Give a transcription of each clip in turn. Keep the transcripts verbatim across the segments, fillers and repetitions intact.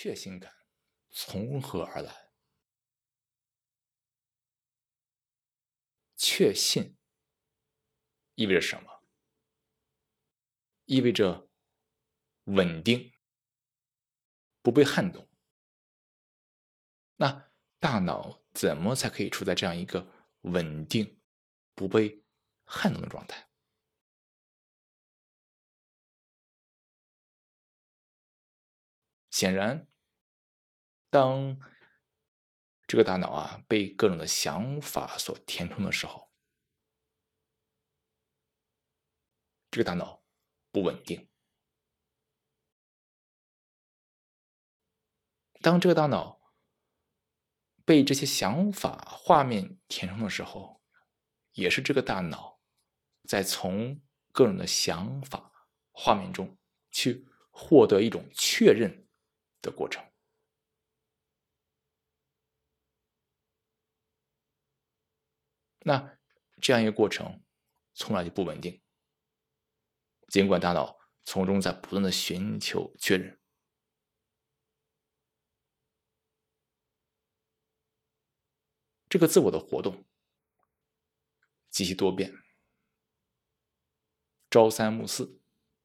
确信感从何而来？确信意味着什么？意味着稳定，不被撼动。那大脑怎么才可以处在这样一个稳定、不被撼动的状态？显然，当这个大脑啊被各种的想法所填充的时候，这个大脑不稳定。当这个大脑被这些想法、画面填充的时候，也是这个大脑在从各种的想法、画面中去获得一种确认的过程。那这样一个过程从来就不稳定，尽管大脑从中在不断的寻求确认。这个自我的活动极其多变，朝三暮四，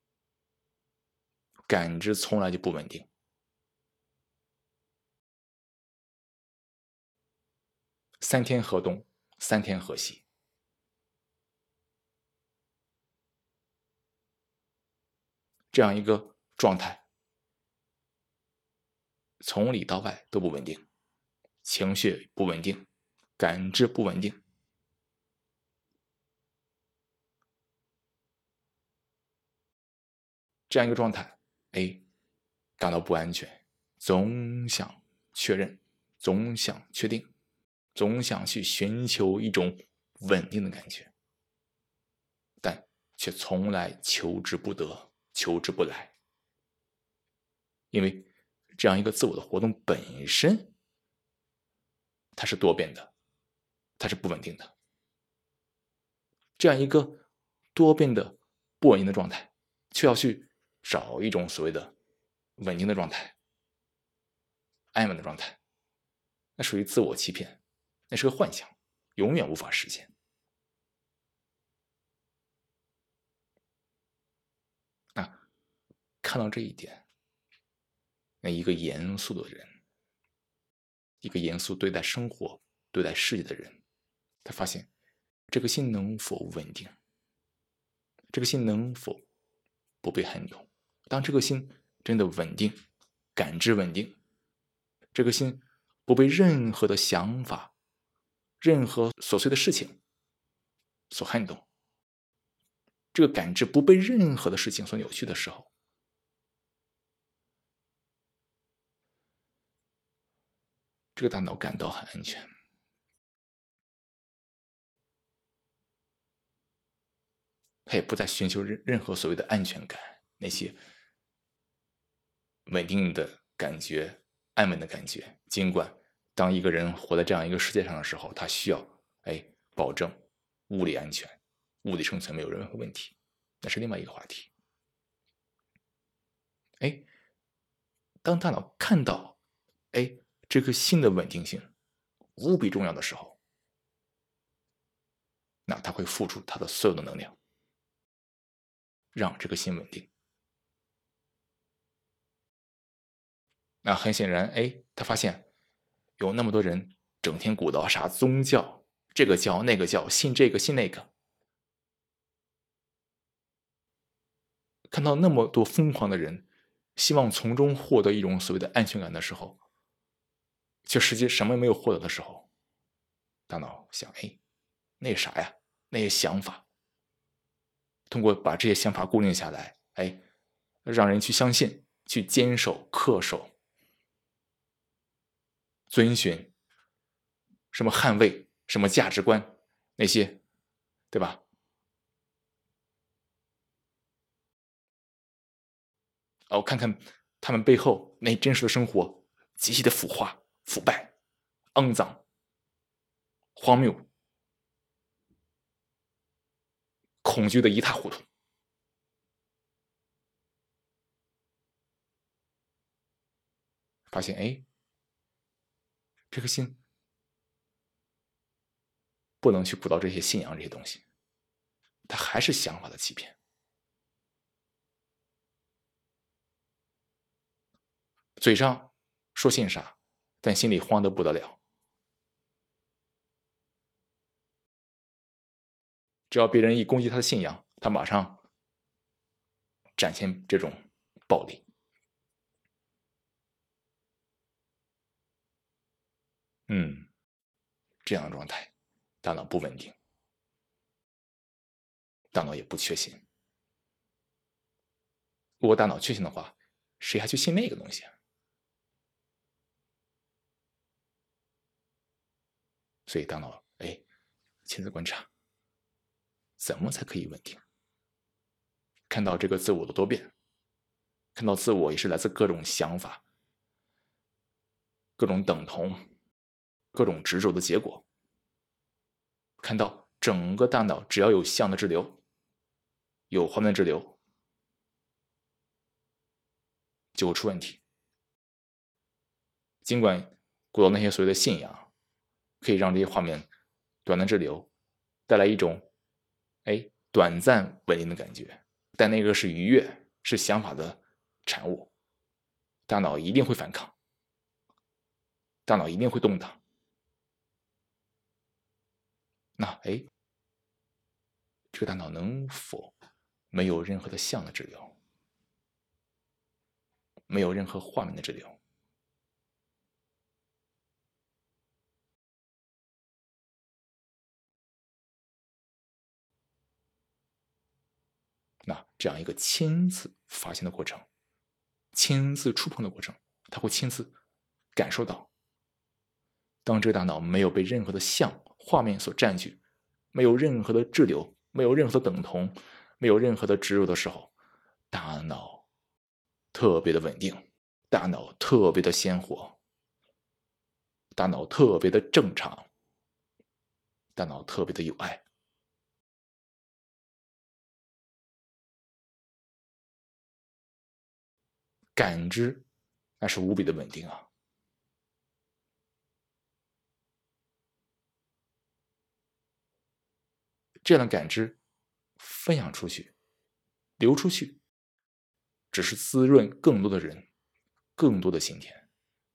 感知从来就不稳定。三天河东，三天河西。这样一个状态，从里到外都不稳定，情绪不稳定，感知不稳定。这样一个状态，哎，感到不安全，总想确认，总想确定，总想去寻求一种稳定的感觉，但却从来求之不得，求之不来。因为这样一个自我的活动本身，它是多变的，它是不稳定的。这样一个多变的不稳定的状态，却要去找一种所谓的稳定的状态、安稳的状态，那属于自我欺骗，那是个幻想，永远无法实现。那看到这一点，那一个严肃的人，一个严肃对待生活、对待世界的人，他发现这个心能否稳定，这个心能否不被撼动。当这个心真的稳定，感知稳定，这个心不被任何的想法、任何琐碎的事情所撼动，这个感知不被任何的事情所扭曲的时候，这个大脑感到很安全。他也不再寻求任任何所谓的安全感，那些稳定的感觉、安稳的感觉。尽管当一个人活在这样一个世界上的时候，他需要哎保证物理安全、物理生存没有任何问题，那是另外一个话题。哎，当大脑看到哎这个心的稳定性无比重要的时候，那他会付出他的所有的能量，让这个心稳定。那很显然，哎，他发现有那么多人整天鼓捣啥宗教，这个教那个教，信这个信那个。看到那么多疯狂的人，希望从中获得一种所谓的安全感的时候，却实际什么也没有获得的时候，大脑想，哎，那啥呀，那些想法，通过把这些想法固定下来，哎，让人去相信，去坚守、恪守、遵循，什么捍卫，什么价值观，那些，对吧？哦，看看他们背后那真实的生活，极其的腐化、腐败、肮脏、荒谬、恐惧的一塌糊涂。 发现，哎，这颗心不能去鼓捣这些信仰这些东西，它还是想法的欺骗。嘴上说信傻，但心里慌得不得了。只要别人一攻击他的信仰，他马上展现这种暴力。嗯，这样的状态，大脑不稳定，大脑也不确信。如果大脑确信的话，谁还去信那个东西啊？所以大脑，哎，亲自观察，怎么才可以稳定？看到这个自我的多变，看到自我也是来自各种想法、各种等同、各种执着的结果。看到整个大脑只要有相的滞留，有画面滞留，就会出问题。尽管鼓捣那些所谓的信仰，可以让这些画面短暂滞留，带来一种哎短暂稳定的感觉，但那个是愉悦，是想法的产物，大脑一定会反抗，大脑一定会动荡。那哎，这个大脑能否没有任何的相的滞留，没有任何画面的滞留？那这样一个亲自发现的过程，亲自触碰的过程，他会亲自感受到，当这个大脑没有被任何的像画面所占据，没有任何的滞留，没有任何的等同，没有任何的植入的时候，大脑特别的稳定，大脑特别的鲜活，大脑特别的正常，大脑特别的有爱。感知那是无比的稳定啊。这样的感知分享出去，流出去，只是滋润更多的人，更多的心田。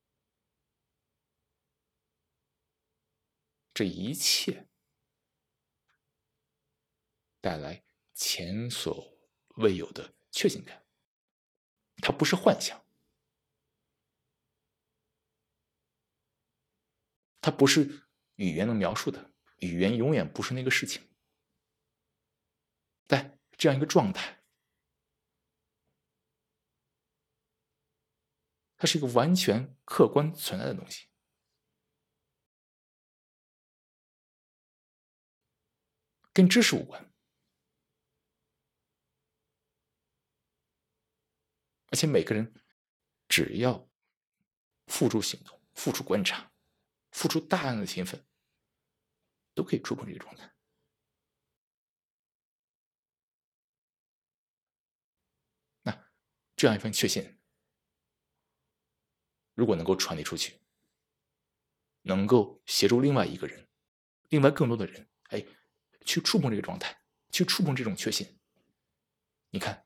这一切带来前所未有的确信感，它不是幻想，它不是语言能描述的，语言永远不是那个事情。在这样一个状态，它是一个完全客观存在的东西，跟知识无关，而且每个人只要付诸行动，付出观察，付出大量的勤奋，都可以触碰这个状态。那这样一份确信，如果能够传递出去，能够协助另外一个人，另外更多的人，哎，去触碰这个状态，去触碰这种确信，你看，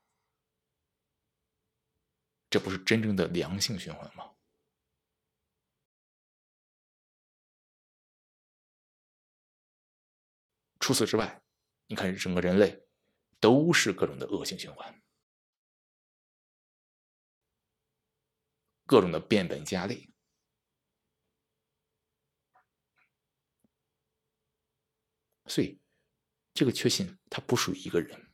这不是真正的良性循环吗？除此之外，你看整个人类都是各种的恶性循环，各种的变本加厉。所以，这个确信它不属于一个人，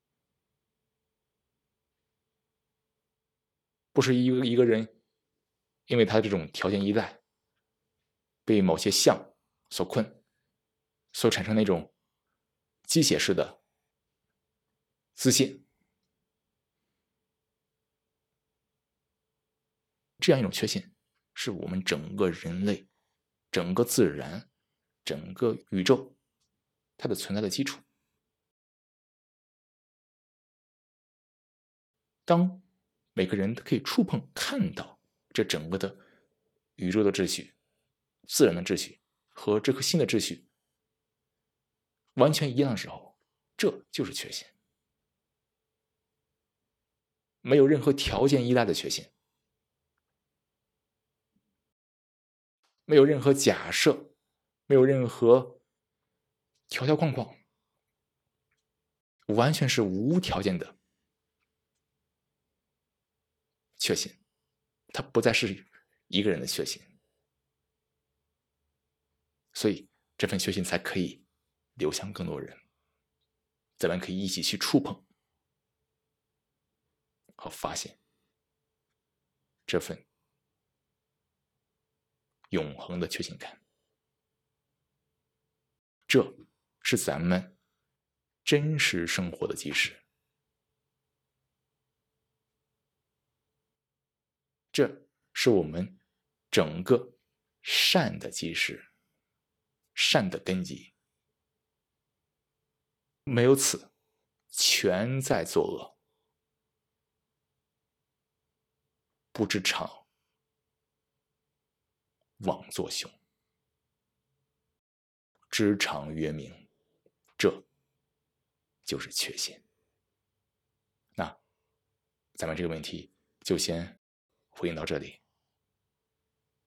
不是一个一个人，因为他这种条件依赖，被某些相所困，所产生那种机械式的自信。这样一种确信，是我们整个人类、整个自然、整个宇宙它的存在的基础。当每个人都可以触碰、看到这整个的宇宙的秩序、自然的秩序和这颗心的秩序完全一样的时候，这就是确信。没有任何条件依赖的确信，没有任何假设，没有任何条条框框，完全是无条件的确信。它不再是一个人的确信，所以这份确信才可以流向更多人，咱们可以一起去触碰和发现这份永恒的确信感。这是咱们真实生活的基石，这是我们整个善的基石，善的根基。没有此，全在作恶。不知常，妄作凶。知常曰明，这就是确信。那咱们这个问题就先回应到这里。